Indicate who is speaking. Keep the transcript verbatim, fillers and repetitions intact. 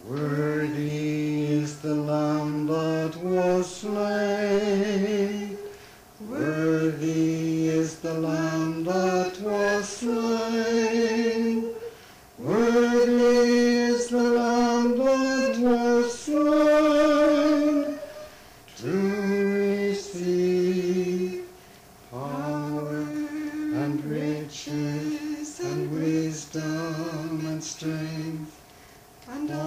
Speaker 1: Worthy is the Lamb that was slain. Worthy is the Lamb that was slain. Worthy is the Lamb that was slain to receive power and riches and wisdom and strength and